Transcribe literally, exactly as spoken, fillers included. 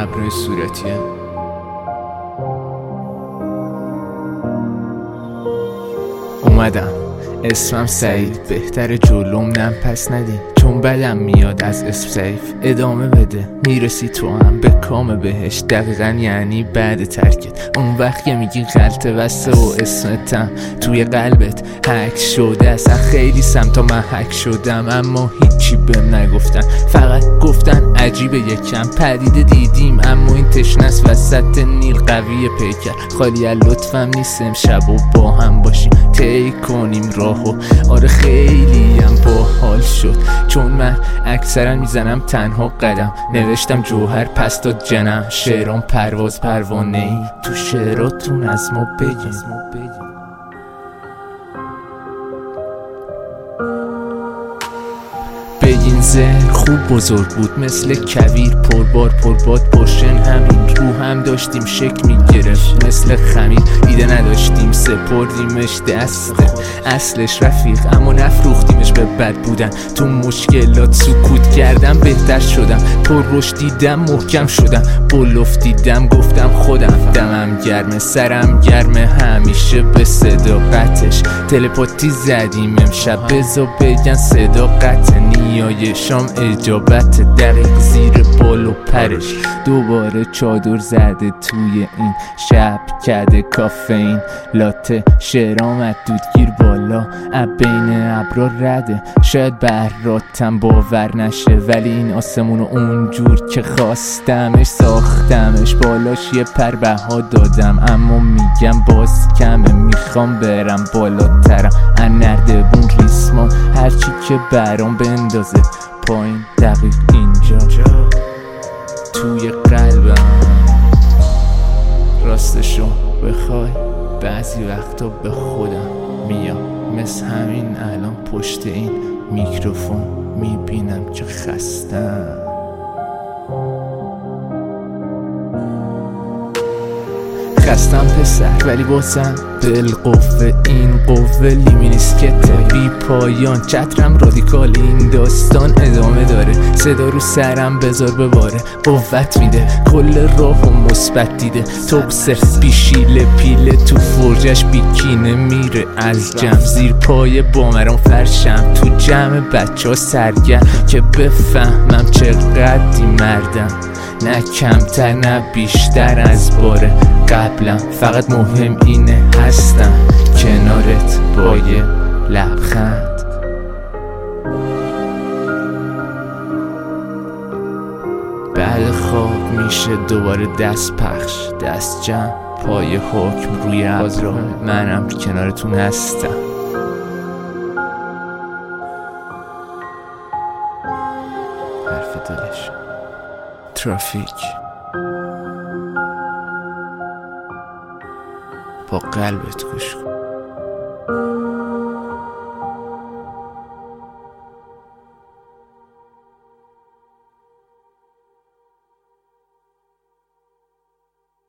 ابروی صورتیه. اومدم، اسمم سعید، بهتر جلوم نم پس ندین، چون بدم میاد از اسم سیف. ادامه بده میرسی تو هم به کام بهش، دقیقا یعنی بعد ترکت. اون وقت که میگی غلطه وسته و اسمتم توی قلبت حک شده. اصلا خیلی سمتا من حک شدم، اما هیچی بهم نگفتن، فقط گفتن عجیبه یکم پدیده دیدیم، اما این تشنس وسط نیل قوی پیکر. خالی از لطفم نیست امشب و با هم باشیم طی کنیم راهو. آره خیلی هم باحال شد، چون من اکثرا میزنم تنها قدم. نوشتم جوهر پس داد جنم، شعرام پرواز پروانه ای، تو شعراتون از ما بگین. بگین زهر خوب بزرگ بود مثل کویر، پربار پرباد پشن همین رو هم داشتیم شک میگرفت مثل خمیر. ایده نداشتیم سپردیمش دسته اصلش رفیق، اما نفروختیمش به بد بودن. تو مشکلات سکوت کردم بهتر شدم، پر رشد دیدم محکم شدم، بلوف دیدم گفتم خودم. دمم گرمه سرم گرمه همیشه به صداقتش، تلپاتی زدیم امشب بزا بگن صداقت. نیای شام اجابت دقیق زیر بال و پرش، دوباره چادر زده توی این شب کده کافئین لاته. شعرام دودگیر بالا اب بین ابرا رده، شاید براتم باور نشه، ولی این آسمونو اونجور که خواستمش ساختمش. بالاش یه پر بها دادم، اما میگم باز کمه، میخوام برم بالاترم. نردبون ریسمان هرچی که برام بندازه پایین، دقیق اینجا توی قلبم. راستشو بخوای بعضی وقتا به خودم میام، مثل همین الان پشت این میکروفون میبینم که خستم. خستم پسر ولی بازم بالقوه، این قوه لیمینیسکته بی پایان. چترم رادیکال، این داستان ادامه داره. صدا رو سرم بذار بباره، قوت میده کل راه و مثبت دیده. توکسر بیشیله پیله تو فرجش بیکینه میره از جمع، زیر پای بامران فرشم تو جمع بچه ها سرگرم، که بفهمم چقدری مردم، نه کمتر نه بیشتر از باره قبلم. فقط مهم اینه هستم کنارت با یه لبخند. بعد خواب میشه دوباره دست پخش، دست جمع، پای حکم روی ابرا. منم کنارتون هستم. حرف دلش ترافیک با قلبت گوش کن.